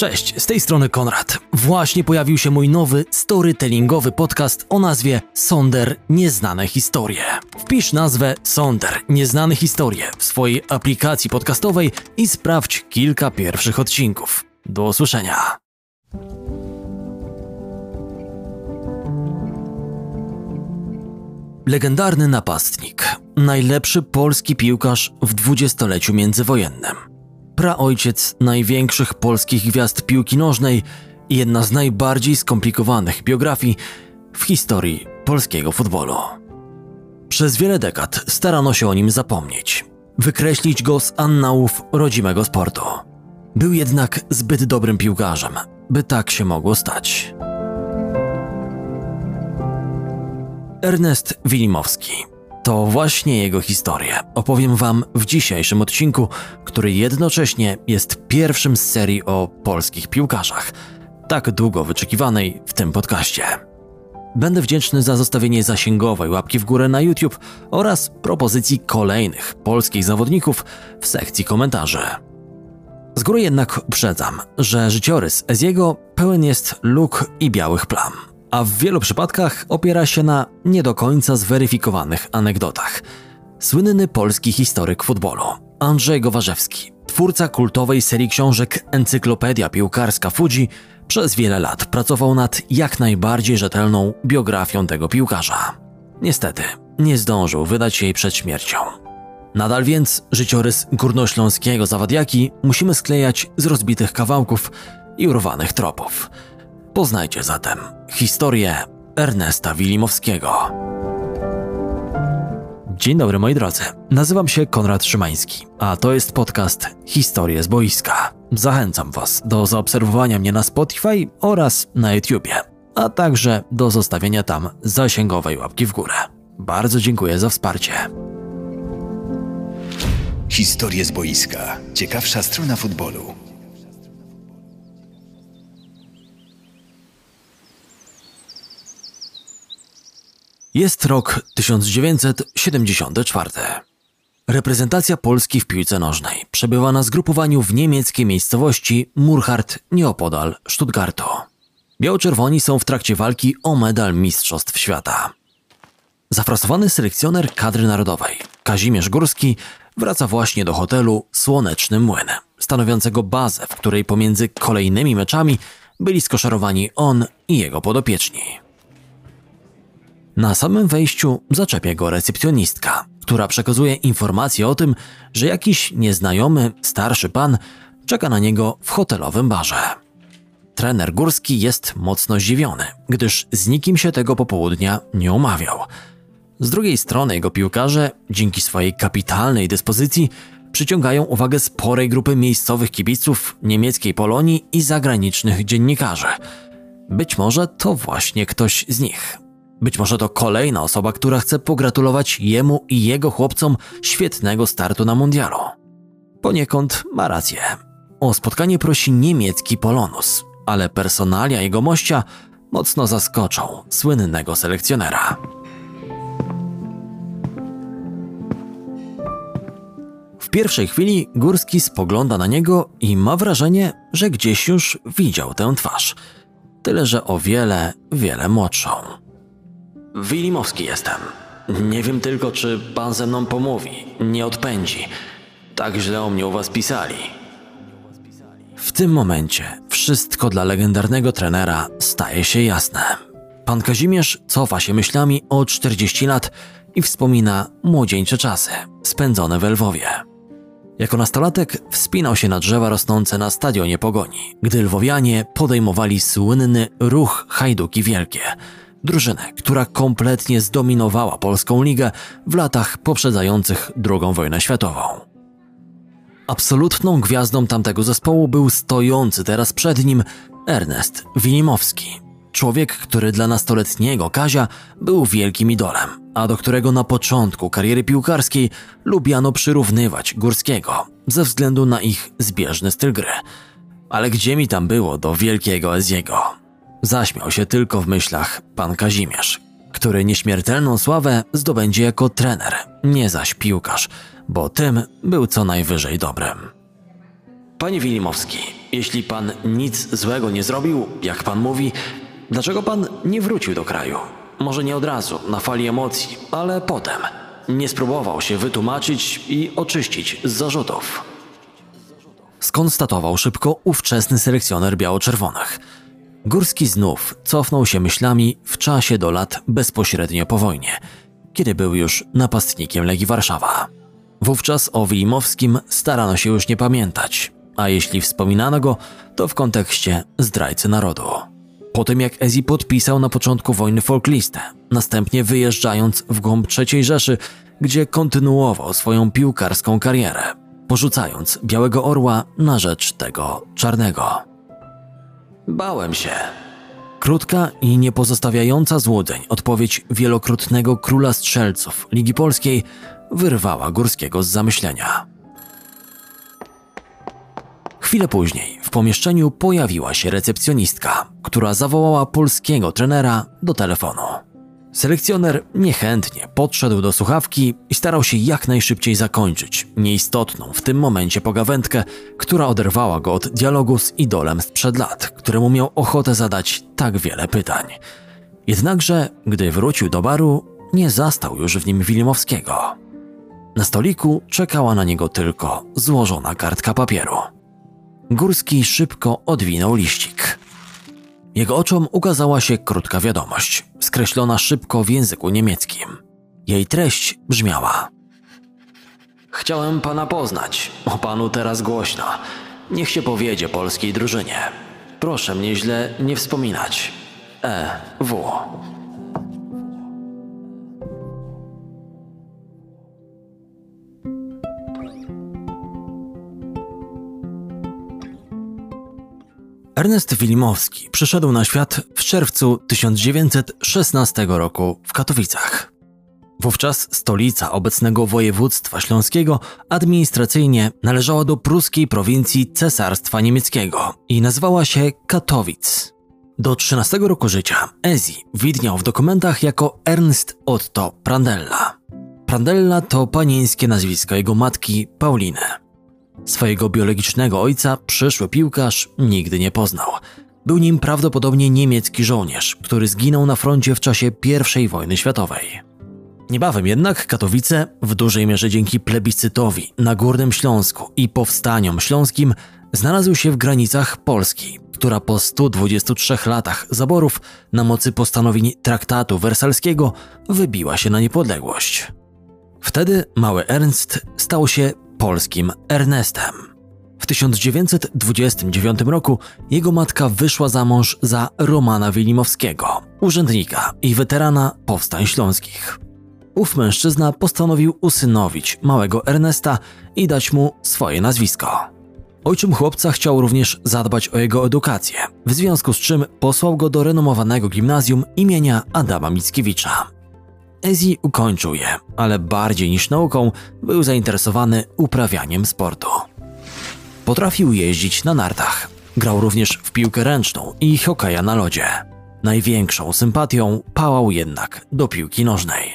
Cześć, z tej strony Konrad. Właśnie pojawił się mój nowy storytellingowy podcast o nazwie Sonder Nieznane Historie. Wpisz nazwę Sonder Nieznane Historie w swojej aplikacji podcastowej i sprawdź kilka pierwszych odcinków. Do usłyszenia. Legendarny napastnik, najlepszy polski piłkarz w dwudziestoleciu międzywojennym. Praojciec największych polskich gwiazd piłki nożnej i jedna z najbardziej skomplikowanych biografii w historii polskiego futbolu. Przez wiele dekad starano się o nim zapomnieć, wykreślić go z annałów rodzimego sportu. Był jednak zbyt dobrym piłkarzem, by tak się mogło stać. Ernest Wilimowski. To właśnie jego historię opowiem Wam w dzisiejszym odcinku, który jednocześnie jest pierwszym z serii o polskich piłkarzach, tak długo wyczekiwanej w tym podcaście. Będę wdzięczny za zostawienie zasięgowej łapki w górę na YouTube oraz propozycji kolejnych polskich zawodników w sekcji komentarzy. Z góry jednak uprzedzam, że życiorys Eziego pełen jest luk i białych plam, a w wielu przypadkach opiera się na nie do końca zweryfikowanych anegdotach. Słynny polski historyk futbolu Andrzej Gowarzewski, twórca kultowej serii książek Encyklopedia Piłkarska Fudzi, przez wiele lat pracował nad jak najbardziej rzetelną biografią tego piłkarza. Niestety, nie zdążył wydać jej przed śmiercią. Nadal więc życiorys górnośląskiego zawadiaki musimy sklejać z rozbitych kawałków i urwanych tropów. Poznajcie zatem historię Ernesta Wilimowskiego. Dzień dobry moi drodzy, nazywam się Konrad Szymański, a to jest podcast Historie z boiska. Zachęcam Was do zaobserwowania mnie na Spotify oraz na YouTubie, a także do zostawienia tam zasięgowej łapki w górę. Bardzo dziękuję za wsparcie. Historie z boiska. Ciekawsza strona futbolu. Jest rok 1974. Reprezentacja Polski w piłce nożnej przebywa na zgrupowaniu w niemieckiej miejscowości Murchard nieopodal Stuttgartu. Biało-czerwoni są w trakcie walki o medal Mistrzostw Świata. Zafrasowany selekcjoner kadry narodowej Kazimierz Górski wraca właśnie do hotelu Słoneczny Młyn, stanowiącego bazę, w której pomiędzy kolejnymi meczami byli skoszarowani on i jego podopieczni. Na samym wejściu zaczepia go recepcjonistka, która przekazuje informację o tym, że jakiś nieznajomy, starszy pan czeka na niego w hotelowym barze. Trener Górski jest mocno zdziwiony, gdyż z nikim się tego popołudnia nie umawiał. Z drugiej strony jego piłkarze, dzięki swojej kapitalnej dyspozycji, przyciągają uwagę sporej grupy miejscowych kibiców, niemieckiej Polonii i zagranicznych dziennikarzy. Być może to właśnie ktoś z nich. Być może to kolejna osoba, która chce pogratulować jemu i jego chłopcom świetnego startu na mundialu. Poniekąd ma rację. O spotkanie prosi niemiecki Polonus, ale personalia jego mościa mocno zaskoczą słynnego selekcjonera. W pierwszej chwili Górski spogląda na niego i ma wrażenie, że gdzieś już widział tę twarz. Tyle, że o wiele, wiele młodszą. Wilimowski jestem. Nie wiem tylko, czy pan ze mną pomówi, nie odpędzi. Tak źle o mnie u was pisali. W tym momencie wszystko dla legendarnego trenera staje się jasne. Pan Kazimierz cofa się myślami o 40 lat i wspomina młodzieńcze czasy spędzone w Lwowie. Jako nastolatek wspinał się na drzewa rosnące na stadionie Pogoni, gdy lwowianie podejmowali słynny ruch Hajduki Wielkie, drużynę, która kompletnie zdominowała polską ligę w latach poprzedzających II wojnę światową. Absolutną gwiazdą tamtego zespołu był stojący teraz przed nim Ernest Wilimowski. Człowiek, który dla nastoletniego Kazia był wielkim idolem, a do którego na początku kariery piłkarskiej lubiano przyrównywać Górskiego ze względu na ich zbieżny styl gry. Ale gdzie mi tam było do wielkiego Eziego? Zaśmiał się tylko w myślach pan Kazimierz, który nieśmiertelną sławę zdobędzie jako trener, nie zaś piłkarz, bo tym był co najwyżej dobrym. Panie Wilimowski, jeśli pan nic złego nie zrobił, jak pan mówi, dlaczego pan nie wrócił do kraju? Może nie od razu, na fali emocji, ale potem. Nie spróbował się wytłumaczyć i oczyścić z zarzutów. Skonstatował szybko ówczesny selekcjoner biało-czerwonych. Górski znów cofnął się myślami w czasie do lat bezpośrednio po wojnie, kiedy był już napastnikiem Legii Warszawa. Wówczas o Wilimowskim starano się już nie pamiętać, a jeśli wspominano go, to w kontekście zdrajcy narodu. Po tym jak Ezi podpisał na początku wojny folklistę, następnie wyjeżdżając w głąb III Rzeszy, gdzie kontynuował swoją piłkarską karierę, porzucając Białego Orła na rzecz tego czarnego. Bałem się. Krótka i nie pozostawiająca złudzeń odpowiedź wielokrotnego króla strzelców Ligi Polskiej wyrwała Górskiego z zamyślenia. Chwilę później w pomieszczeniu pojawiła się recepcjonistka, która zawołała polskiego trenera do telefonu. Selekcjoner niechętnie podszedł do słuchawki i starał się jak najszybciej zakończyć nieistotną w tym momencie pogawędkę, która oderwała go od dialogu z idolem sprzed lat, któremu miał ochotę zadać tak wiele pytań. Jednakże, gdy wrócił do baru, nie zastał już w nim Wilimowskiego. Na stoliku czekała na niego tylko złożona kartka papieru. Górski szybko odwinął liścik. Jego oczom ukazała się krótka wiadomość, skreślona szybko w języku niemieckim. Jej treść brzmiała: chciałem pana poznać, o panu teraz głośno. Niech się powiedzie polskiej drużynie. Proszę mnie źle nie wspominać. E.W. Ernest Wilimowski przyszedł na świat w czerwcu 1916 roku w Katowicach. Wówczas stolica obecnego województwa śląskiego administracyjnie należała do pruskiej prowincji Cesarstwa Niemieckiego i nazywała się Katowic. Do 13 roku życia Ezi widniał w dokumentach jako Ernst Otto Prandella. Prandella to panieńskie nazwisko jego matki Pauliny. Swojego biologicznego ojca przyszły piłkarz nigdy nie poznał. Był nim prawdopodobnie niemiecki żołnierz, który zginął na froncie w czasie I wojny światowej. Niebawem jednak Katowice, w dużej mierze dzięki plebiscytowi na Górnym Śląsku i powstaniom śląskim, znalazł się w granicach Polski, która po 123 latach zaborów na mocy postanowień traktatu wersalskiego wybiła się na niepodległość. Wtedy mały Ernst stał się polskim Ernestem. W 1929 roku jego matka wyszła za mąż za Romana Wilimowskiego, urzędnika i weterana powstań śląskich. Ów mężczyzna postanowił usynowić małego Ernesta i dać mu swoje nazwisko. Ojczym chłopca chciał również zadbać o jego edukację, w związku z czym posłał go do renomowanego gimnazjum imienia Adama Mickiewicza. Ezi ukończył je, ale bardziej niż nauką był zainteresowany uprawianiem sportu. Potrafił jeździć na nartach. Grał również w piłkę ręczną i hokeja na lodzie. Największą sympatią pałał jednak do piłki nożnej.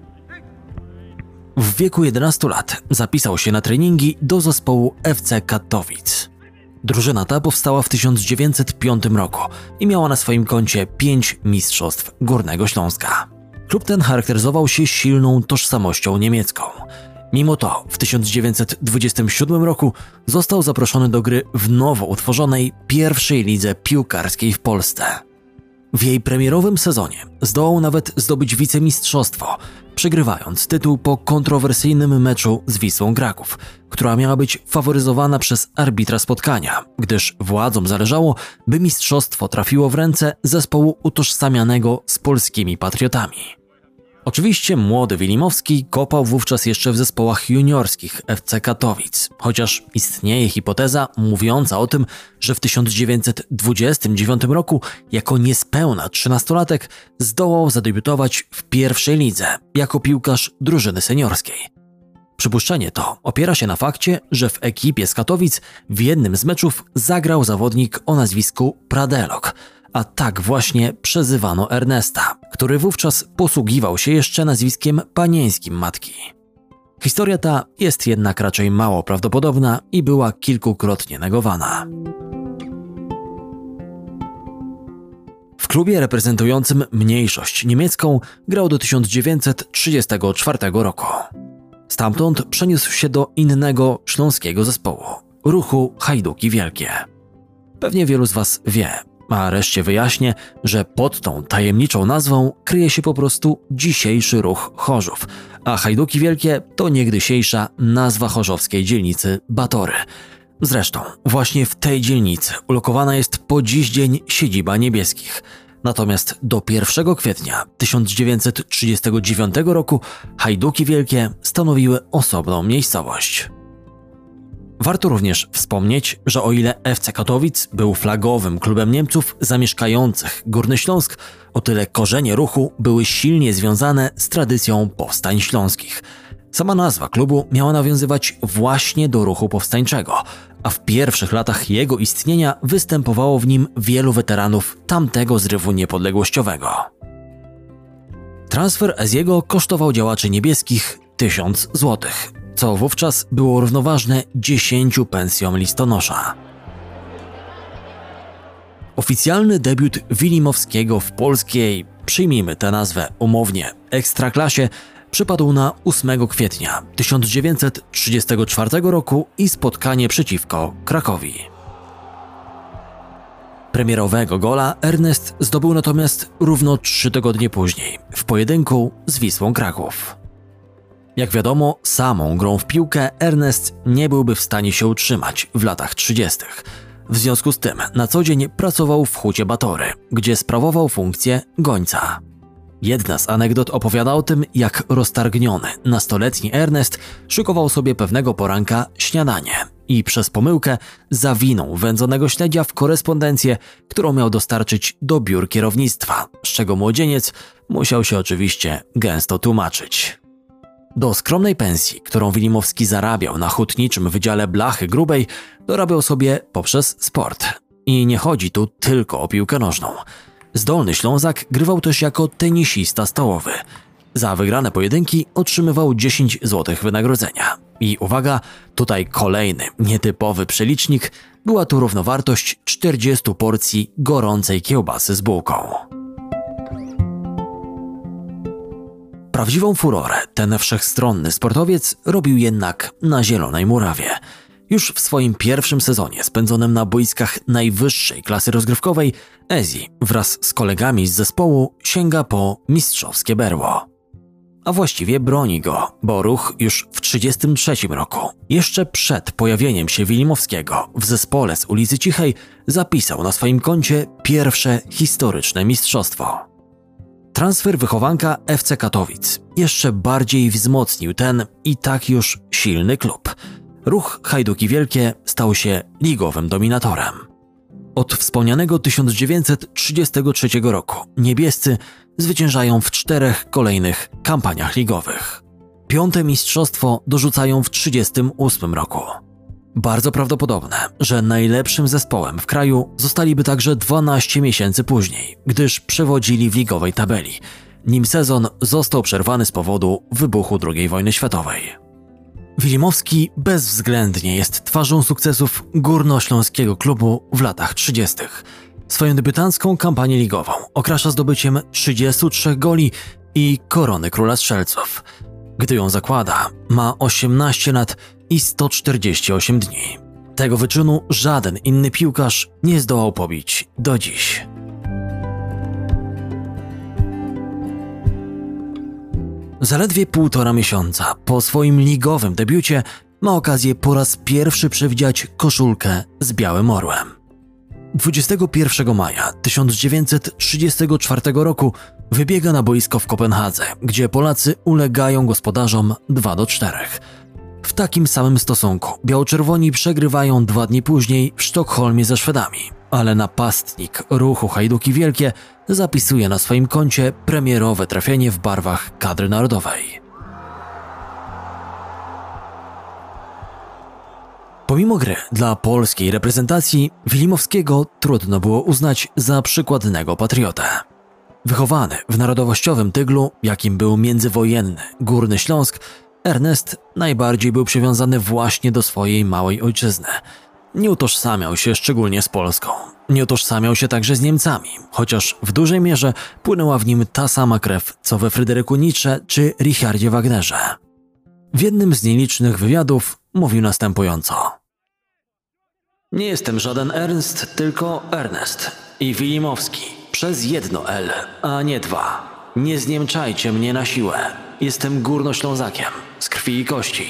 W wieku 11 lat zapisał się na treningi do zespołu FC Katowic. Drużyna ta powstała w 1905 roku i miała na swoim koncie 5 mistrzostw Górnego Śląska. Klub ten charakteryzował się silną tożsamością niemiecką. Mimo to w 1927 roku został zaproszony do gry w nowo utworzonej pierwszej lidze piłkarskiej w Polsce. W jej premierowym sezonie zdołał nawet zdobyć wicemistrzostwo, przegrywając tytuł po kontrowersyjnym meczu z Wisłą Kraków, która miała być faworyzowana przez arbitra spotkania, gdyż władzom zależało, by mistrzostwo trafiło w ręce zespołu utożsamianego z polskimi patriotami. Oczywiście młody Wilimowski kopał wówczas jeszcze w zespołach juniorskich FC Katowic, chociaż istnieje hipoteza mówiąca o tym, że w 1929 roku jako niespełna 13-latek zdołał zadebiutować w pierwszej lidze jako piłkarz drużyny seniorskiej. Przypuszczenie to opiera się na fakcie, że w ekipie z Katowic w jednym z meczów zagrał zawodnik o nazwisku Pradelok, a tak właśnie przezywano Ernesta, który wówczas posługiwał się jeszcze nazwiskiem panieńskim matki. Historia ta jest jednak raczej mało prawdopodobna i była kilkukrotnie negowana. W klubie reprezentującym mniejszość niemiecką grał do 1934 roku. Stamtąd przeniósł się do innego śląskiego zespołu – Ruchu Hajduki Wielkie. Pewnie wielu z Was wie, a reszcie wyjaśnię, że pod tą tajemniczą nazwą kryje się po prostu dzisiejszy Ruch Chorzów, a Hajduki Wielkie to niegdysiejsza nazwa chorzowskiej dzielnicy Batory. Zresztą właśnie w tej dzielnicy ulokowana jest po dziś dzień siedziba Niebieskich. Natomiast do 1 kwietnia 1939 roku Hajduki Wielkie stanowiły osobną miejscowość. Warto również wspomnieć, że o ile FC Katowic był flagowym klubem Niemców zamieszkających Górny Śląsk, o tyle korzenie ruchu były silnie związane z tradycją powstań śląskich. Sama nazwa klubu miała nawiązywać właśnie do ruchu powstańczego, a w pierwszych latach jego istnienia występowało w nim wielu weteranów tamtego zrywu niepodległościowego. Transfer Eziego kosztował działaczy niebieskich 1000 zł, co wówczas było równoważne 10 pensjom listonosza. Oficjalny debiut Wilimowskiego w polskiej, przyjmijmy tę nazwę umownie, ekstraklasie, przypadł na 8 kwietnia 1934 roku i spotkanie przeciwko Krakowi. Premierowego gola Ernest zdobył natomiast równo 3 tygodnie później w pojedynku z Wisłą Kraków. Jak wiadomo, samą grą w piłkę Ernest nie byłby w stanie się utrzymać w latach 30. W związku z tym na co dzień pracował w Hucie Batory, gdzie sprawował funkcję gońca. Jedna z anegdot opowiada o tym, jak roztargniony nastoletni Ernest szykował sobie pewnego poranka śniadanie i przez pomyłkę zawinął wędzonego śledzia w korespondencję, którą miał dostarczyć do biur kierownictwa, z czego młodzieniec musiał się oczywiście gęsto tłumaczyć. Do skromnej pensji, którą Wilimowski zarabiał na hutniczym wydziale blachy grubej, dorabiał sobie poprzez sport. I nie chodzi tu tylko o piłkę nożną. Zdolny Ślązak grywał też jako tenisista stołowy. Za wygrane pojedynki otrzymywał 10 zł wynagrodzenia. I uwaga, tutaj kolejny nietypowy przelicznik, była tu równowartość 40 porcji gorącej kiełbasy z bułką. Prawdziwą furorę ten wszechstronny sportowiec robił jednak na Zielonej Murawie. Już w swoim pierwszym sezonie spędzonym na boiskach najwyższej klasy rozgrywkowej Ezi wraz z kolegami z zespołu sięga po mistrzowskie berło. A właściwie broni go, bo ruch już w 1933 roku, jeszcze przed pojawieniem się Wilimowskiego w zespole z ulicy Cichej, zapisał na swoim koncie pierwsze historyczne mistrzostwo. Transfer wychowanka FC Katowic jeszcze bardziej wzmocnił ten i tak już silny klub. Ruch Hajduki Wielkie stał się ligowym dominatorem. Od wspomnianego 1933 roku niebiescy zwyciężają w 4 kolejnych kampaniach ligowych. 5. mistrzostwo dorzucają w 1938 roku. Bardzo prawdopodobne, że najlepszym zespołem w kraju zostaliby także 12 miesięcy później, gdyż przewodzili w ligowej tabeli, nim sezon został przerwany z powodu wybuchu II wojny światowej. Wilimowski bezwzględnie jest twarzą sukcesów górnośląskiego klubu w latach 30. Swoją debiutancką kampanię ligową okrasza zdobyciem 33 goli i korony króla strzelców. Gdy ją zakłada, ma 18 lat i 148 dni. Tego wyczynu żaden inny piłkarz nie zdołał pobić do dziś. Zaledwie 1,5 miesiąca po swoim ligowym debiucie ma okazję po raz pierwszy przewidziać koszulkę z białym orłem. 21 maja 1934 roku wybiega na boisko w Kopenhadze, gdzie Polacy ulegają gospodarzom 2-4. W takim samym stosunku biało-czerwoni przegrywają 2 dni później w Sztokholmie ze Szwedami, ale napastnik ruchu Hajduki Wielkie zapisuje na swoim koncie premierowe trafienie w barwach kadry narodowej. Pomimo gry dla polskiej reprezentacji, Wilimowskiego trudno było uznać za przykładnego patriotę. Wychowany w narodowościowym tyglu, jakim był międzywojenny Górny Śląsk, Ernest najbardziej był przywiązany właśnie do swojej małej ojczyzny. Nie utożsamiał się szczególnie z Polską. Nie utożsamiał się także z Niemcami, chociaż w dużej mierze płynęła w nim ta sama krew, co we Fryderyku Nietzsche czy Richardzie Wagnerze. W jednym z nielicznych wywiadów mówił następująco. Nie jestem żaden Ernst, tylko Ernest i Wilimowski, przez jedno L, a nie dwa. Nie zniemczajcie mnie na siłę. Jestem Górnoślązakiem, z krwi i kości.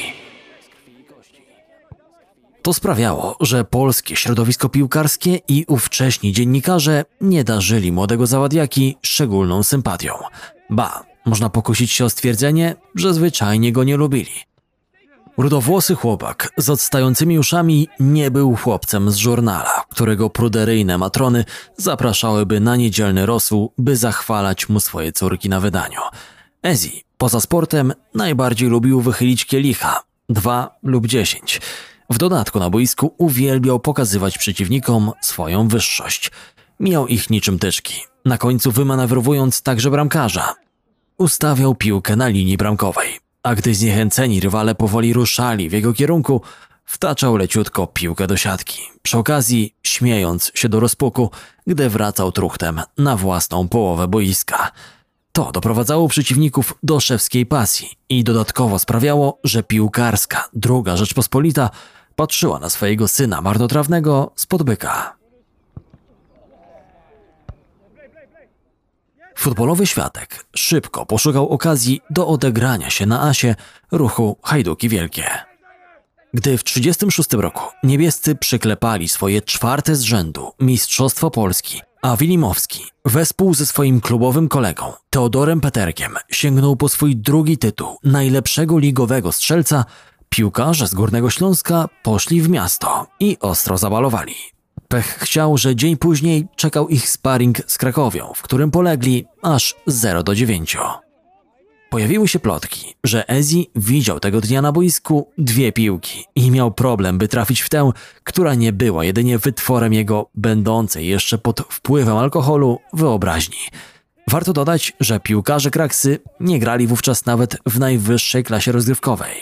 To sprawiało, że polskie środowisko piłkarskie i ówcześni dziennikarze nie darzyli młodego Załadiaki szczególną sympatią. Ba, można pokusić się o stwierdzenie, że zwyczajnie go nie lubili. Rudowłosy chłopak z odstającymi uszami nie był chłopcem z żurnala, którego pruderyjne matrony zapraszałyby na niedzielny rosół, by zachwalać mu swoje córki na wydaniu. Ezi, poza sportem, najbardziej lubił wychylić kielicha, 2 lub 10. W dodatku na boisku uwielbiał pokazywać przeciwnikom swoją wyższość. Mijał ich niczym tyczki, na końcu wymanewrowując także bramkarza. Ustawiał piłkę na linii bramkowej, a gdy zniechęceni rywale powoli ruszali w jego kierunku, wtaczał leciutko piłkę do siatki, przy okazji śmiejąc się do rozpuku, gdy wracał truchtem na własną połowę boiska. To doprowadzało przeciwników do szewskiej pasji i dodatkowo sprawiało, że piłkarska II Rzeczpospolita patrzyła na swojego syna marnotrawnego spod byka. Futbolowy światek szybko poszukał okazji do odegrania się na asie ruchu Hajduki Wielkie. Gdy w 1936 roku niebiescy przyklepali swoje 4. z rzędu Mistrzostwo Polski, a Wilimowski wespół ze swoim klubowym kolegą Teodorem Peterkiem sięgnął po swój 2. tytuł najlepszego ligowego strzelca, piłkarze z Górnego Śląska poszli w miasto i ostro zabalowali. Pech chciał, że dzień później czekał ich sparring z Krakowią, w którym polegli aż 0-9. Pojawiły się plotki, że Ezi widział tego dnia na boisku 2 piłki i miał problem, by trafić w tę, która nie była jedynie wytworem jego będącej jeszcze pod wpływem alkoholu wyobraźni. Warto dodać, że piłkarze Kraksy nie grali wówczas nawet w najwyższej klasie rozgrywkowej.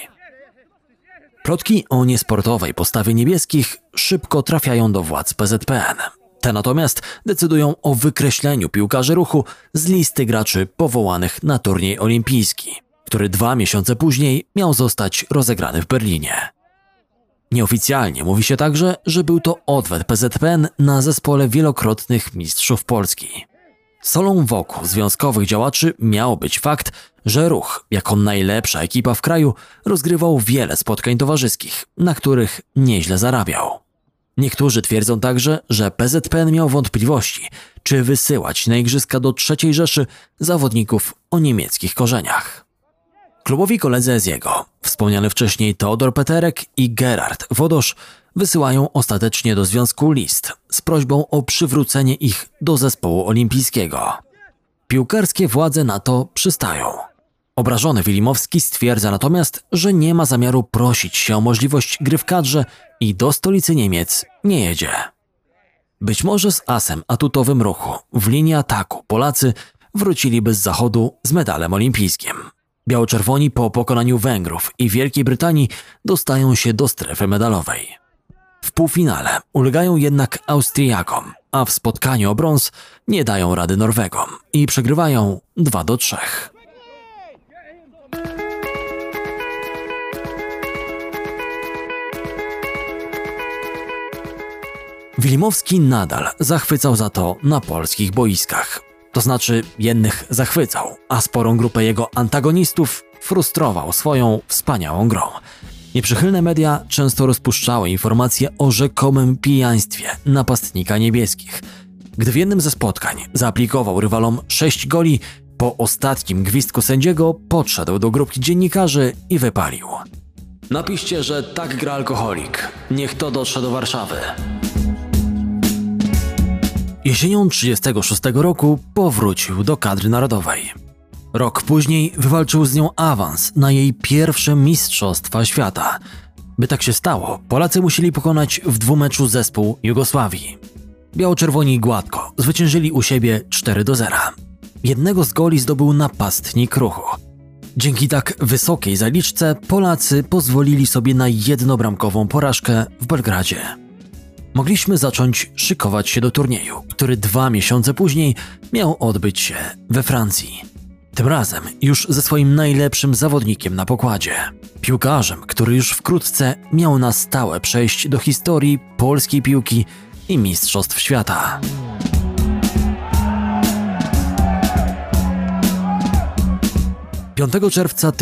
Plotki o niesportowej postawie niebieskich szybko trafiają do władz PZPN. Te natomiast decydują o wykreśleniu piłkarzy ruchu z listy graczy powołanych na turniej olimpijski, który 2 miesiące później miał zostać rozegrany w Berlinie. Nieoficjalnie mówi się także, że był to odwet PZPN na zespole wielokrotnych mistrzów Polski. Solą wokół związkowych działaczy miał być fakt, że ruch, jako najlepsza ekipa w kraju, rozgrywał wiele spotkań towarzyskich, na których nieźle zarabiał. Niektórzy twierdzą także, że PZPN miał wątpliwości, czy wysyłać na igrzyska do III Rzeszy zawodników o niemieckich korzeniach. Klubowi koledzy Eziego, wspomniany wcześniej Teodor Peterek i Gerard Wodosz, wysyłają ostatecznie do związku list z prośbą o przywrócenie ich do zespołu olimpijskiego. Piłkarskie władze na to przystają. Obrażony Wilimowski stwierdza natomiast, że nie ma zamiaru prosić się o możliwość gry w kadrze i do stolicy Niemiec nie jedzie. Być może z asem atutowym ruchu w linii ataku Polacy wróciliby z zachodu z medalem olimpijskim. Biało-czerwoni po pokonaniu Węgrów i Wielkiej Brytanii dostają się do strefy medalowej. W półfinale ulegają jednak Austriakom, a w spotkaniu o brąz nie dają rady Norwegom i przegrywają 2-3. Wilimowski nadal zachwycał za to na polskich boiskach. To znaczy jednych zachwycał, a sporą grupę jego antagonistów frustrował swoją wspaniałą grą. Nieprzychylne media często rozpuszczały informacje o rzekomym pijaństwie napastnika niebieskich. Gdy w jednym ze spotkań zaaplikował rywalom 6 goli, po ostatnim gwizdku sędziego podszedł do grupki dziennikarzy i wypalił: napiszcie, że tak gra alkoholik. Niech to dotrze do Warszawy. Jesienią 1936 roku powrócił do kadry narodowej. Rok później wywalczył z nią awans na jej pierwsze Mistrzostwa Świata. By tak się stało, Polacy musieli pokonać w dwumeczu zespół Jugosławii. Biało-czerwoni gładko zwyciężyli u siebie 4-0. Jednego z goli zdobył napastnik ruchu. Dzięki tak wysokiej zaliczce Polacy pozwolili sobie na jednobramkową porażkę w Belgradzie. Mogliśmy zacząć szykować się do turnieju, który 2 miesiące później miał odbyć się we Francji. Tym razem już ze swoim najlepszym zawodnikiem na pokładzie. Piłkarzem, który już wkrótce miał na stałe przejść do historii polskiej piłki i mistrzostw świata. Piątego czerwca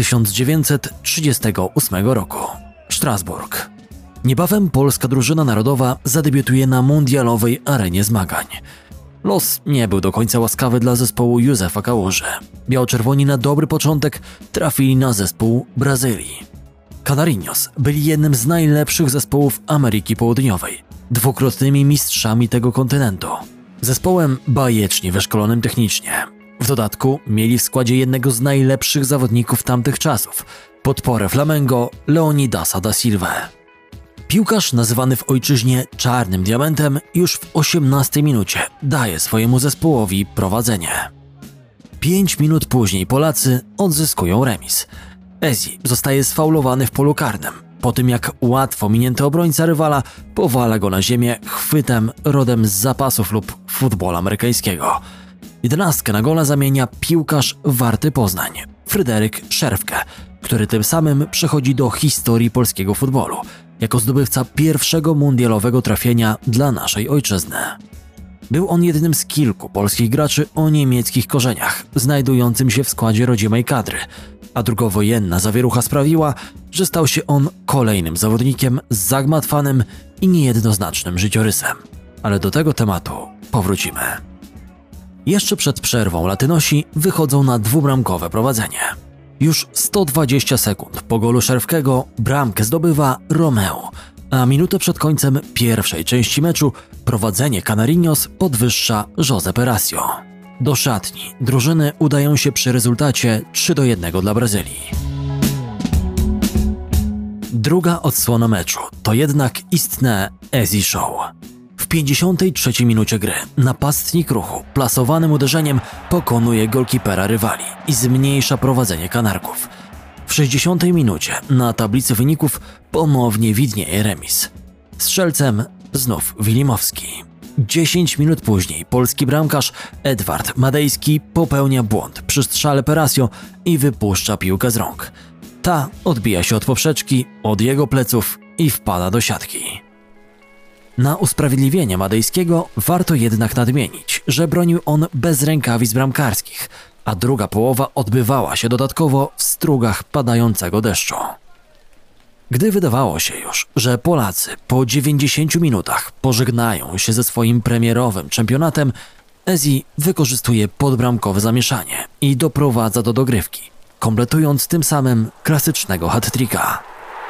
1938 roku. Strasburg. Niebawem polska drużyna narodowa zadebiutuje na mundialowej arenie zmagań. Los nie był do końca łaskawy dla zespołu Józefa Kałuży. Biało-czerwoni na dobry początek trafili na zespół Brazylii. Canarinhos byli jednym z najlepszych zespołów Ameryki Południowej, dwukrotnymi mistrzami tego kontynentu. Zespołem bajecznie wyszkolonym technicznie. W dodatku mieli w składzie jednego z najlepszych zawodników tamtych czasów, podporę Flamengo Leonidasa da Silva. Piłkarz nazywany w ojczyźnie czarnym diamentem już w 18 minucie daje swojemu zespołowi prowadzenie. 5 minut później Polacy odzyskują remis. Ezi zostaje sfaulowany w polu karnym, po tym jak łatwo minięty obrońca rywala powala go na ziemię chwytem rodem z zapasów lub futbolu amerykańskiego. 11 na gola zamienia piłkarz Warty Poznań, Fryderyk Szerwke, który tym samym przechodzi do historii polskiego futbolu, jako zdobywca pierwszego mundialowego trafienia dla naszej ojczyzny. Był on jednym z kilku polskich graczy o niemieckich korzeniach, znajdującym się w składzie rodzimej kadry, a drugowojenna zawierucha sprawiła, że stał się on kolejnym zawodnikiem z zagmatwanym i niejednoznacznym życiorysem. Ale do tego tematu powrócimy. Jeszcze przed przerwą Latynosi wychodzą na dwubramkowe prowadzenie. Już 120 sekund po golu Szerwkego bramkę zdobywa Romeo, a minutę przed końcem pierwszej części meczu prowadzenie Canarinhos podwyższa José Peracio. Do szatni drużyny udają się przy rezultacie 3-1 dla Brazylii. Druga odsłona meczu to jednak istne Ezi Show. W 53 minucie gry napastnik Ruchu plasowanym uderzeniem pokonuje golkipera rywali i zmniejsza prowadzenie Kanarków. W 60 minucie na tablicy wyników ponownie widnieje remis. Strzelcem znów Wilimowski. 10 minut później polski bramkarz Edward Madejski popełnia błąd przy strzale Peracio i wypuszcza piłkę z rąk. Ta odbija się od poprzeczki, od jego pleców i wpada do siatki. Na usprawiedliwienie Madejskiego warto jednak nadmienić, że bronił on bez rękawic bramkarskich, a druga połowa odbywała się dodatkowo w strugach padającego deszczu. Gdy wydawało się już, że Polacy po 90 minutach pożegnają się ze swoim premierowym czempionatem, Ezi wykorzystuje podbramkowe zamieszanie i doprowadza do dogrywki, kompletując tym samym klasycznego hat-tricka.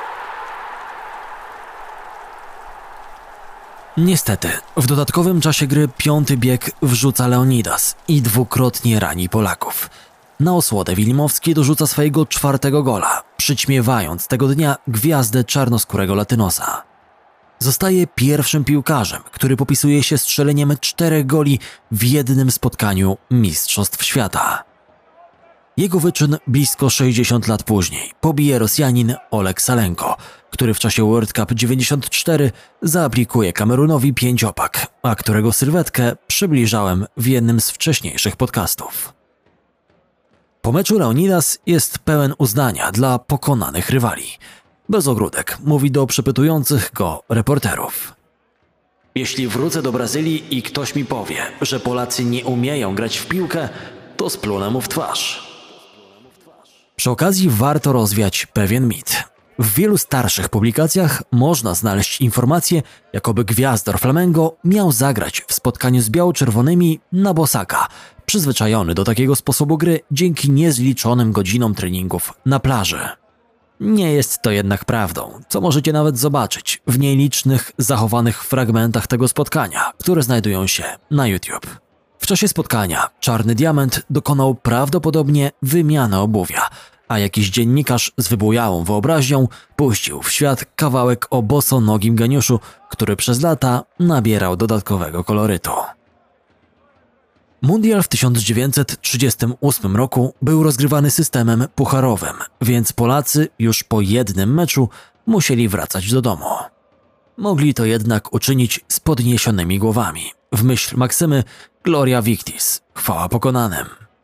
Niestety, w dodatkowym czasie gry piąty bieg wrzuca Leonidas i dwukrotnie rani Polaków. Na osłodę Wilimowski dorzuca swojego 4. gola, przyćmiewając tego dnia gwiazdę czarnoskórego Latynosa. Zostaje pierwszym piłkarzem, który popisuje się strzeleniem 4 goli w jednym spotkaniu Mistrzostw Świata. Jego wyczyn blisko 60 lat później pobije Rosjanin Oleg Salenko, który w czasie World Cup 94 zaaplikuje Kamerunowi 5-opak, a którego sylwetkę przybliżałem w jednym z wcześniejszych podcastów. Po meczu Leonidas jest pełen uznania dla pokonanych rywali. Bez ogródek mówi do przepytujących go reporterów. Jeśli wrócę do Brazylii i ktoś mi powie, że Polacy nie umieją grać w piłkę, to splunę mu w twarz. Przy okazji warto rozwiać pewien mit. W wielu starszych publikacjach można znaleźć informację, jakoby gwiazdor Flamengo miał zagrać w spotkaniu z biało-czerwonymi na bosaka, przyzwyczajony do takiego sposobu gry dzięki niezliczonym godzinom treningów na plaży. Nie jest to jednak prawdą, co możecie nawet zobaczyć w nielicznych zachowanych fragmentach tego spotkania, które znajdują się na YouTube. W czasie spotkania Czarny Diament dokonał prawdopodobnie wymiany obuwia, a jakiś dziennikarz z wybujałą wyobraźnią puścił w świat kawałek o bosonogim geniuszu, który przez lata nabierał dodatkowego kolorytu. Mundial w 1938 roku był rozgrywany systemem pucharowym, więc Polacy już po jednym meczu musieli wracać do domu. Mogli to jednak uczynić z podniesionymi głowami, w myśl maksymy Gloria Victis, chwała pokonanym.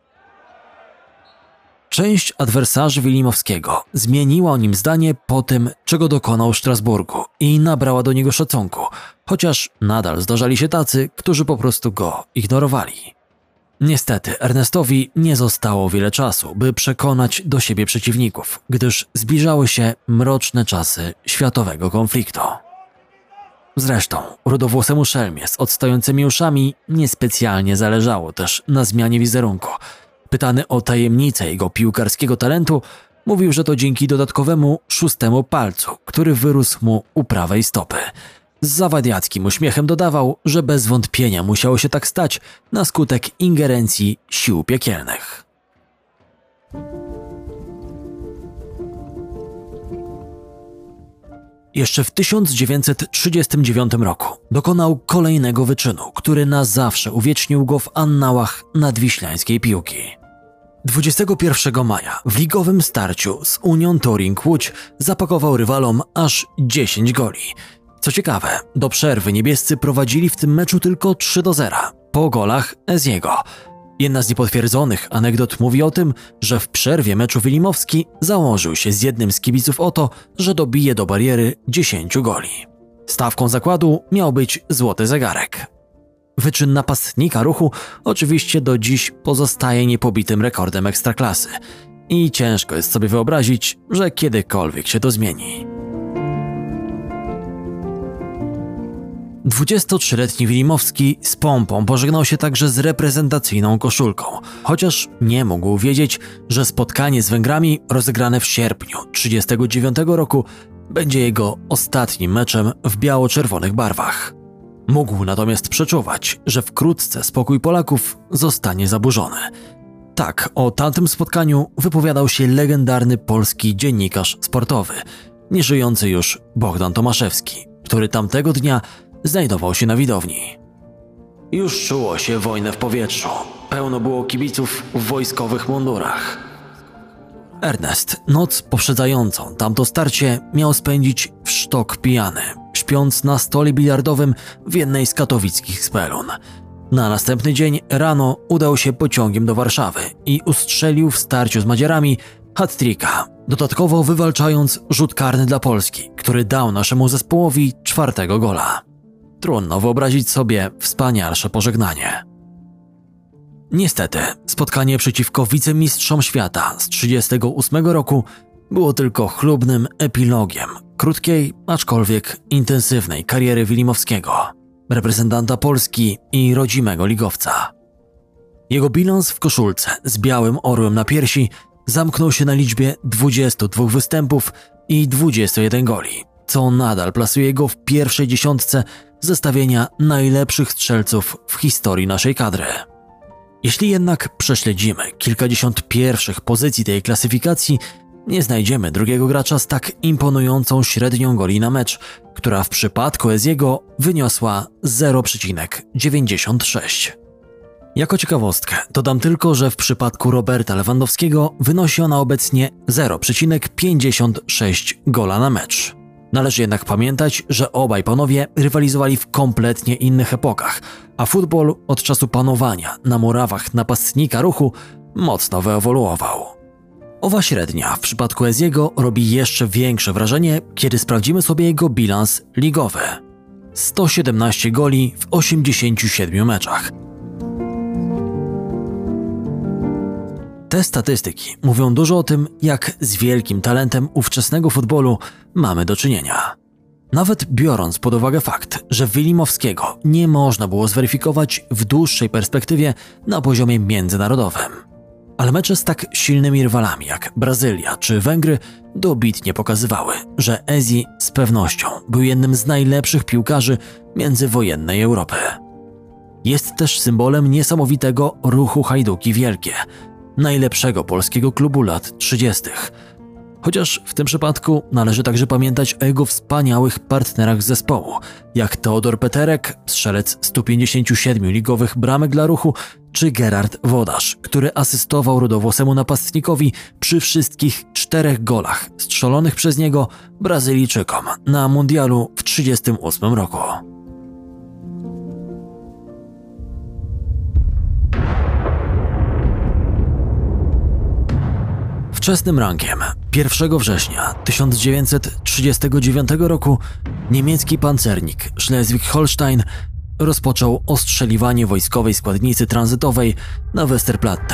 Część adwersarzy Wilimowskiego zmieniła o nim zdanie po tym, czego dokonał w Strasburgu i nabrała do niego szacunku, chociaż nadal zdarzali się tacy, którzy po prostu go ignorowali. Niestety Ernestowi nie zostało wiele czasu, by przekonać do siebie przeciwników, gdyż zbliżały się mroczne czasy światowego konfliktu. Zresztą rudowłosemu szelmie z odstającymi uszami niespecjalnie zależało też na zmianie wizerunku. Pytany o tajemnicę jego piłkarskiego talentu, mówił, że to dzięki dodatkowemu 6. palcu, który wyrósł mu u prawej stopy. Z zawadiackim uśmiechem dodawał, że bez wątpienia musiało się tak stać na skutek ingerencji sił piekielnych. Jeszcze w 1939 roku dokonał kolejnego wyczynu, który na zawsze uwiecznił go w annałach nadwiślańskiej piłki. 21 maja w ligowym starciu z Unią Toruń Łódź zapakował rywalom aż 10 goli. Co ciekawe, do przerwy niebiescy prowadzili w tym meczu tylko 3-0 po golach Eziego. Jedna z niepotwierdzonych anegdot mówi o tym, że w przerwie meczu Wilimowski założył się z jednym z kibiców o to, że dobije do bariery 10 goli. Stawką zakładu miał być złoty zegarek. Wyczyn napastnika Ruchu oczywiście do dziś pozostaje niepobitym rekordem ekstraklasy i ciężko jest sobie wyobrazić, że kiedykolwiek się to zmieni. 23-letni Wilimowski z pompą pożegnał się także z reprezentacyjną koszulką, chociaż nie mógł wiedzieć, że spotkanie z Węgrami rozegrane w sierpniu 1939 roku będzie jego ostatnim meczem w biało-czerwonych barwach. Mógł natomiast przeczuwać, że wkrótce spokój Polaków zostanie zaburzony. Tak o tamtym spotkaniu wypowiadał się legendarny polski dziennikarz sportowy, nieżyjący już Bogdan Tomaszewski, który tamtego dnia znajdował się na widowni. Już czuło się wojnę w powietrzu. Pełno było kibiców w wojskowych mundurach. Ernest noc poprzedzającą tamto starcie miał spędzić w sztok pijany, śpiąc na stole biliardowym w jednej z katowickich spelun. Na następny dzień rano udał się pociągiem do Warszawy i ustrzelił w starciu z Madziarami hat-tricka, dodatkowo wywalczając rzut karny dla Polski, który dał naszemu zespołowi 4. gola. Trudno wyobrazić sobie wspanialsze pożegnanie. Niestety, spotkanie przeciwko wicemistrzom świata z 1938 roku było tylko chlubnym epilogiem krótkiej, aczkolwiek intensywnej kariery Wilimowskiego, reprezentanta Polski i rodzimego ligowca. Jego bilans w koszulce z białym orłem na piersi zamknął się na liczbie 22 występów i 21 goli, co nadal plasuje go w pierwszej dziesiątce zestawienia najlepszych strzelców w historii naszej kadry. Jeśli jednak prześledzimy kilkadziesiąt pierwszych pozycji tej klasyfikacji, nie znajdziemy drugiego gracza z tak imponującą średnią goli na mecz, która w przypadku Eziego wyniosła 0,96. Jako ciekawostkę dodam tylko, że w przypadku Roberta Lewandowskiego wynosi ona obecnie 0,56 gola na mecz. Należy jednak pamiętać, że obaj panowie rywalizowali w kompletnie innych epokach, a futbol od czasu panowania na murawach napastnika Ruchu mocno wyewoluował. Owa średnia w przypadku Eziego robi jeszcze większe wrażenie, kiedy sprawdzimy sobie jego bilans ligowy. 117 goli w 87 meczach. Te statystyki mówią dużo o tym, jak z wielkim talentem ówczesnego futbolu mamy do czynienia. Nawet biorąc pod uwagę fakt, że Wilimowskiego nie można było zweryfikować w dłuższej perspektywie na poziomie międzynarodowym. Ale mecze z tak silnymi rywalami jak Brazylia czy Węgry dobitnie pokazywały, że Ezi z pewnością był jednym z najlepszych piłkarzy międzywojennej Europy. Jest też symbolem niesamowitego ruchu Hajduki Wielkie, najlepszego polskiego klubu lat 30. Chociaż w tym przypadku należy także pamiętać o jego wspaniałych partnerach z zespołu, jak Teodor Peterek, strzelec 157 ligowych bramek dla Ruchu, czy Gerard Wodarz, który asystował rudowłosemu napastnikowi przy wszystkich 4 golach strzelonych przez niego Brazylijczykom na mundialu w 1938 roku. Wczesnym rankiem 1 września 1939 roku niemiecki pancernik Schleswig-Holstein rozpoczął ostrzeliwanie wojskowej składnicy tranzytowej na Westerplatte.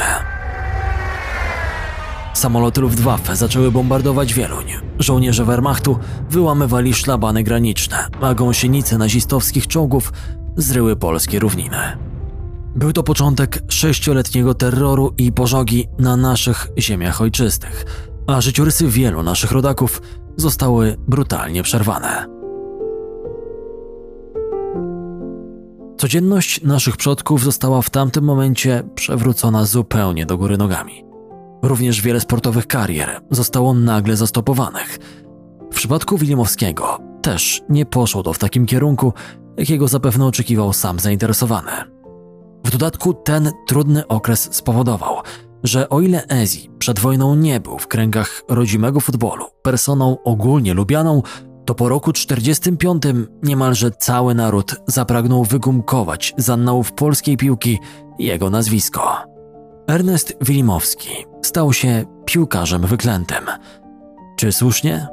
Samoloty Luftwaffe zaczęły bombardować Wieluń. Żołnierze Wehrmachtu wyłamywali szlabany graniczne, a gąsienice nazistowskich czołgów zryły polskie równiny. Był to początek 6-letniego terroru i pożogi na naszych ziemiach ojczystych, a życiorysy wielu naszych rodaków zostały brutalnie przerwane. Codzienność naszych przodków została w tamtym momencie przewrócona zupełnie do góry nogami. Również wiele sportowych karier zostało nagle zastopowanych. W przypadku Wilimowskiego też nie poszło to w takim kierunku, jakiego zapewne oczekiwał sam zainteresowany. W dodatku ten trudny okres spowodował, że o ile Ezi przed wojną nie był w kręgach rodzimego futbolu personą ogólnie lubianą, to po roku 1945 niemalże cały naród zapragnął wygumkować z annałów polskiej piłki jego nazwisko. Ernest Wilimowski stał się piłkarzem wyklętym. Czy słusznie?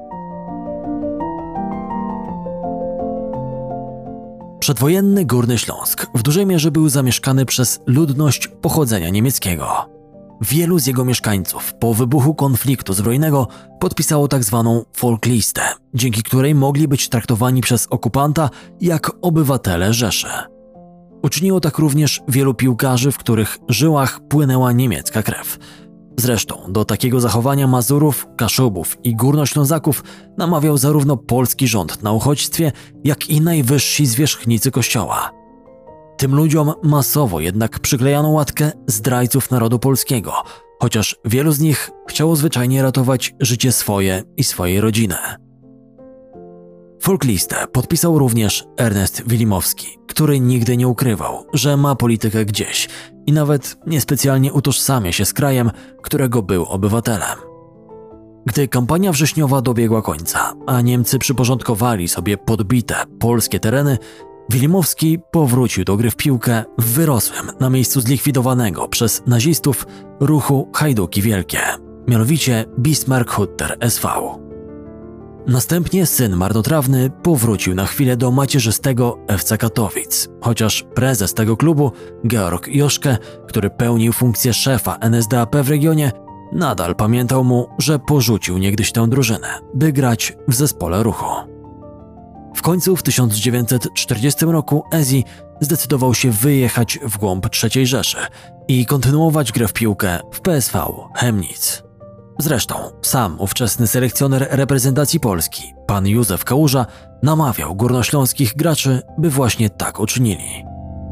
Przedwojenny Górny Śląsk w dużej mierze był zamieszkany przez ludność pochodzenia niemieckiego. Wielu z jego mieszkańców po wybuchu konfliktu zbrojnego podpisało tzw. Volklistę, dzięki której mogli być traktowani przez okupanta jak obywatele Rzeszy. Uczyniło tak również wielu piłkarzy, w których żyłach płynęła niemiecka krew. Zresztą do takiego zachowania Mazurów, Kaszubów i Górnoślązaków namawiał zarówno polski rząd na uchodźstwie, jak i najwyżsi zwierzchnicy Kościoła. Tym ludziom masowo jednak przyklejano łatkę zdrajców narodu polskiego, chociaż wielu z nich chciało zwyczajnie ratować życie swoje i swojej rodziny. Folklistę podpisał również Ernest Wilimowski, który nigdy nie ukrywał, że ma politykę gdzieś i nawet niespecjalnie utożsamia się z krajem, którego był obywatelem. Gdy kampania wrześniowa dobiegła końca, a Niemcy przyporządkowali sobie podbite polskie tereny, Wilimowski powrócił do gry w piłkę w wyrosłym na miejscu zlikwidowanego przez nazistów ruchu Hajduki Wielkie, mianowicie Bismarck-Hutter SV. Następnie syn marnotrawny powrócił na chwilę do macierzystego FC Katowic, chociaż prezes tego klubu, Georg Joszke, który pełnił funkcję szefa NSDAP w regionie, nadal pamiętał mu, że porzucił niegdyś tę drużynę, by grać w zespole ruchu. W końcu w 1940 roku Ezi zdecydował się wyjechać w głąb III Rzeszy i kontynuować grę w piłkę w PSV Chemnitz. Zresztą sam ówczesny selekcjoner reprezentacji Polski, pan Józef Kałuża, namawiał górnośląskich graczy, by właśnie tak uczynili.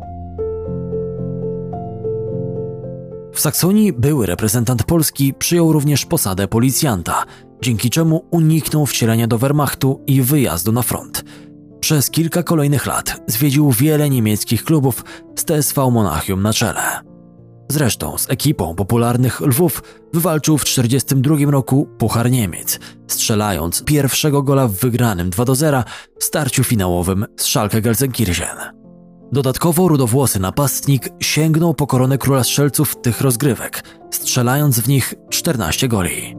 W Saksonii były reprezentant Polski przyjął również posadę policjanta, dzięki czemu uniknął wcielenia do Wehrmachtu i wyjazdu na front. Przez kilka kolejnych lat zwiedził wiele niemieckich klubów z TSV Monachium na czele. Zresztą z ekipą popularnych Lwów wywalczył w 1942 roku Puchar Niemiec, strzelając pierwszego gola w wygranym 2-0 starciu finałowym z Schalke Gelsenkirchen. Dodatkowo rudowłosy napastnik sięgnął po koronę króla strzelców tych rozgrywek, strzelając w nich 14 goli.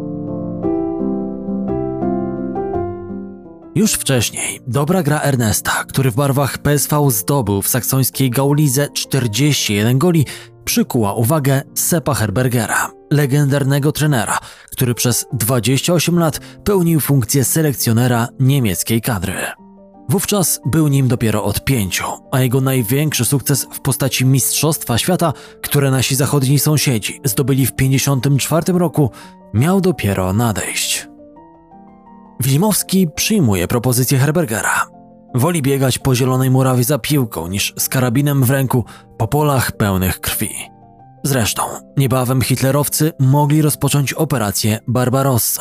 Już wcześniej dobra gra Ernesta, który w barwach PSV zdobył w saksońskiej Gaulidze 41 goli, przykuła uwagę Seppa Herbergera, legendarnego trenera, który przez 28 lat pełnił funkcję selekcjonera niemieckiej kadry. Wówczas był nim dopiero od 5, a jego największy sukces w postaci Mistrzostwa Świata, które nasi zachodni sąsiedzi zdobyli w 1954 roku, miał dopiero nadejść. Wilimowski przyjmuje propozycję Herbergera. Woli biegać po Zielonej Murawie za piłką niż z karabinem w ręku po polach pełnych krwi. Zresztą niebawem hitlerowcy mogli rozpocząć operację Barbarossa,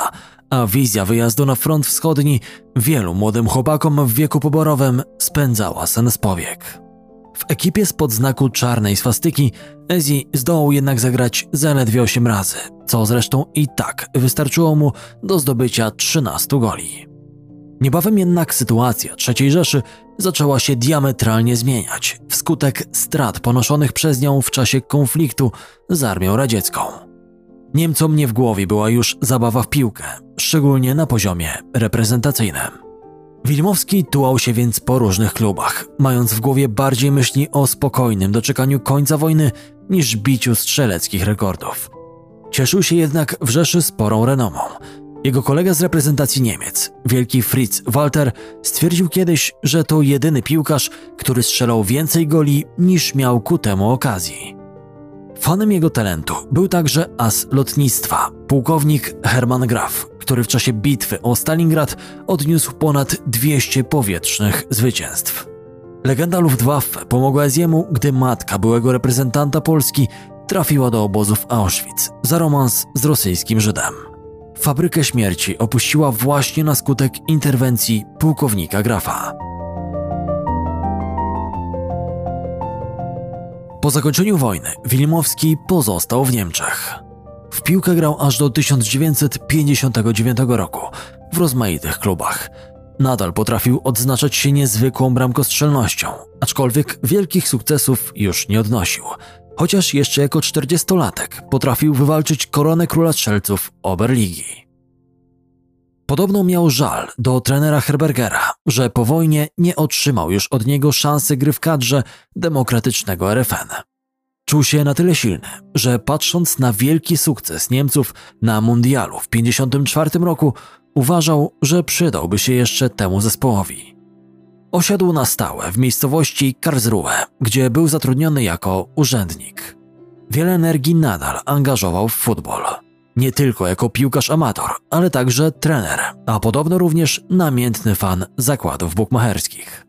a wizja wyjazdu na front wschodni wielu młodym chłopakom w wieku poborowym spędzała sen z powiek. W ekipie spod znaku czarnej swastyki Ezi zdołał jednak zagrać zaledwie 8 razy, co zresztą i tak wystarczyło mu do zdobycia 13 goli. Niebawem jednak sytuacja III Rzeszy zaczęła się diametralnie zmieniać wskutek strat ponoszonych przez nią w czasie konfliktu z armią radziecką. Niemcom nie w głowie była już zabawa w piłkę, szczególnie na poziomie reprezentacyjnym. Wilimowski tułał się więc po różnych klubach, mając w głowie bardziej myśli o spokojnym doczekaniu końca wojny niż biciu strzeleckich rekordów. Cieszył się jednak w Rzeszy sporą renomą. Jego kolega z reprezentacji Niemiec, wielki Fritz Walter, stwierdził kiedyś, że to jedyny piłkarz, który strzelał więcej goli niż miał ku temu okazji. Fanem jego talentu był także as lotnictwa, pułkownik Hermann Graf, który w czasie bitwy o Stalingrad odniósł ponad 200 powietrznych zwycięstw. Legenda Luftwaffe pomogła Eziemu, gdy matka byłego reprezentanta Polski trafiła do obozu w Auschwitz za romans z rosyjskim Żydem. Fabrykę śmierci opuściła właśnie na skutek interwencji pułkownika Grafa. Po zakończeniu wojny Wilimowski pozostał w Niemczech. W piłkę grał aż do 1959 roku w rozmaitych klubach. Nadal potrafił odznaczać się niezwykłą bramkostrzelnością, aczkolwiek wielkich sukcesów już nie odnosił. Chociaż jeszcze jako 40-latek potrafił wywalczyć koronę króla strzelców Oberligi. Podobno miał żal do trenera Herbergera, że po wojnie nie otrzymał już od niego szansy gry w kadrze demokratycznego RFN. Czuł się na tyle silny, że patrząc na wielki sukces Niemców na mundialu w 1954 roku, uważał, że przydałby się jeszcze temu zespołowi. Osiadł na stałe w miejscowości Karlsruhe, gdzie był zatrudniony jako urzędnik. Wiele energii nadal angażował w futbol. Nie tylko jako piłkarz amator, ale także trener, a podobno również namiętny fan zakładów bukmacherskich.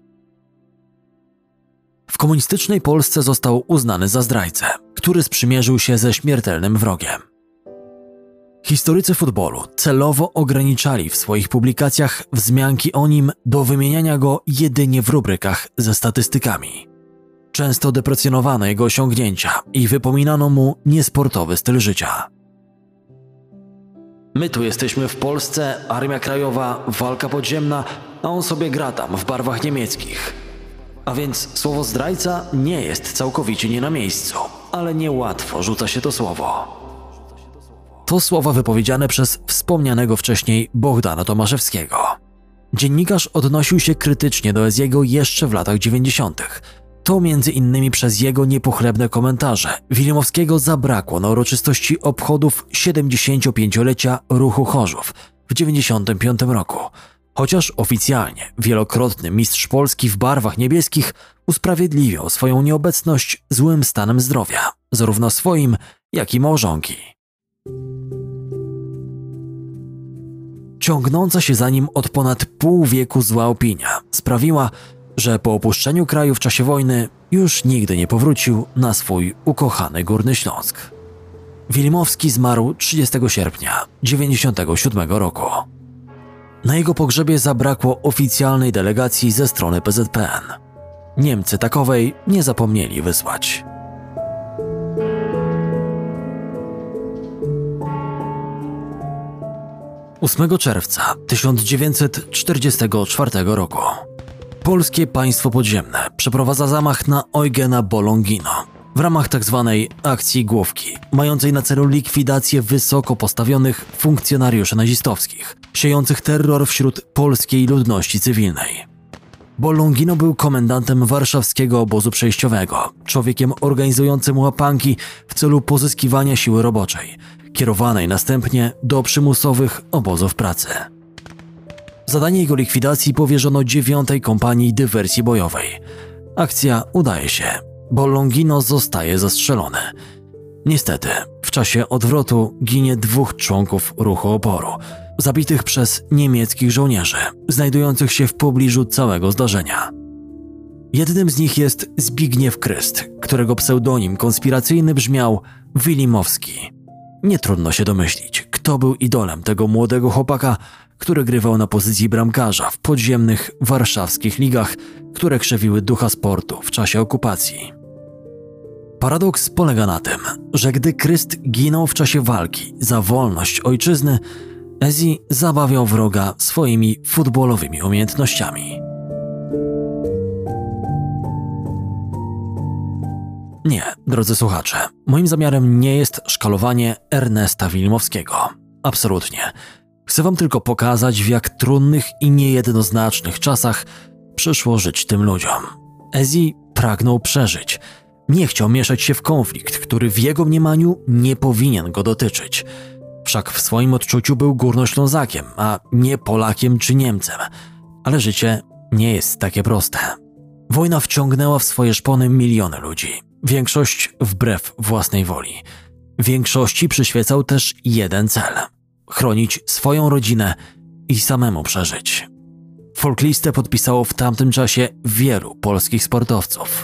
W komunistycznej Polsce został uznany za zdrajcę, który sprzymierzył się ze śmiertelnym wrogiem. Historycy futbolu celowo ograniczali w swoich publikacjach wzmianki o nim do wymieniania go jedynie w rubrykach ze statystykami. Często deprecjonowano jego osiągnięcia i wypominano mu niesportowy styl życia. My tu jesteśmy w Polsce, Armia Krajowa, walka podziemna, a on sobie gra tam w barwach niemieckich. A więc słowo zdrajca nie jest całkowicie nie na miejscu, ale niełatwo rzuca się to słowo. To słowa wypowiedziane przez wspomnianego wcześniej Bohdana Tomaszewskiego. Dziennikarz odnosił się krytycznie do Eziego jeszcze w latach 90. To między innymi przez jego niepochlebne komentarze Wilimowskiego zabrakło na uroczystości obchodów 75-lecia Ruchu Chorzów w 1995 roku, chociaż oficjalnie wielokrotny mistrz Polski w barwach niebieskich usprawiedliwiał swoją nieobecność złym stanem zdrowia, zarówno swoim, jak i małżonki. Ciągnąca się za nim od ponad pół wieku zła opinia sprawiła, że po opuszczeniu kraju w czasie wojny już nigdy nie powrócił na swój ukochany Górny Śląsk. Wilimowski zmarł 30 sierpnia 1997 roku. Na jego pogrzebie zabrakło oficjalnej delegacji ze strony PZPN. Niemcy takowej nie zapomnieli wysłać. Ósmego czerwca 1944 roku polskie państwo podziemne przeprowadza zamach na Eugena Bolongino w ramach tzw. akcji Główki, mającej na celu likwidację wysoko postawionych funkcjonariuszy nazistowskich, siejących terror wśród polskiej ludności cywilnej. Bolongino był komendantem warszawskiego obozu przejściowego, człowiekiem organizującym łapanki w celu pozyskiwania siły roboczej, kierowanej następnie do przymusowych obozów pracy. Zadanie jego likwidacji powierzono 9. Kompanii Dywersji Bojowej. Akcja udaje się. Bolongino zostaje zastrzelony. Niestety, w czasie odwrotu ginie 2 członków ruchu oporu, zabitych przez niemieckich żołnierzy, znajdujących się w pobliżu całego zdarzenia. Jednym z nich jest Zbigniew Kryst, którego pseudonim konspiracyjny brzmiał Wilimowski. Nie trudno się domyślić, kto był idolem tego młodego chłopaka, który grywał na pozycji bramkarza w podziemnych warszawskich ligach, które krzewiły ducha sportu w czasie okupacji. Paradoks polega na tym, że gdy Chryst ginął w czasie walki za wolność ojczyzny, Ezi zabawiał wroga swoimi futbolowymi umiejętnościami. Nie, drodzy słuchacze, moim zamiarem nie jest szkalowanie Ernesta Wilimowskiego. Absolutnie. Chcę wam tylko pokazać, w jak trudnych i niejednoznacznych czasach przyszło żyć tym ludziom. Ezi pragnął przeżyć. Nie chciał mieszać się w konflikt, który w jego mniemaniu nie powinien go dotyczyć. Wszak w swoim odczuciu był Górnoślązakiem, a nie Polakiem czy Niemcem. Ale życie nie jest takie proste. Wojna wciągnęła w swoje szpony miliony ludzi. Większość wbrew własnej woli. Większości przyświecał też jeden cel – chronić swoją rodzinę i samemu przeżyć. Folklistę podpisało w tamtym czasie wielu polskich sportowców.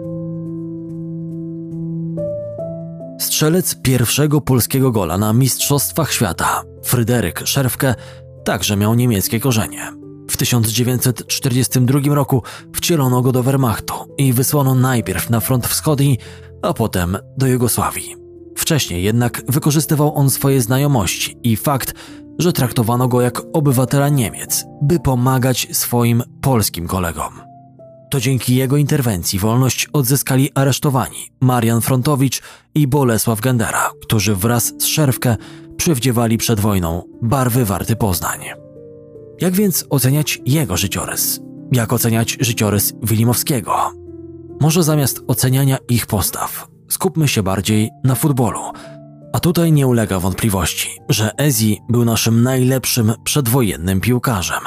Strzelec pierwszego polskiego gola na Mistrzostwach Świata, Fryderyk Szerfke, także miał niemieckie korzenie. W 1942 roku wcielono go do Wehrmachtu i wysłano najpierw na front wschodni, a potem do Jugosławii. Wcześniej jednak wykorzystywał on swoje znajomości i fakt, że traktowano go jak obywatela Niemiec, by pomagać swoim polskim kolegom. To dzięki jego interwencji wolność odzyskali aresztowani Marian Frontowicz i Bolesław Gendera, którzy wraz z Szerfke przywdziewali przed wojną barwy Warty Poznań. Jak więc oceniać jego życiorys? Jak oceniać życiorys Wilimowskiego? Może zamiast oceniania ich postaw, skupmy się bardziej na futbolu. A tutaj nie ulega wątpliwości, że Ezi był naszym najlepszym przedwojennym piłkarzem.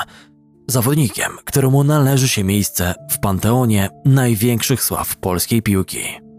Zawodnikiem, któremu należy się miejsce w panteonie największych sław polskiej piłki.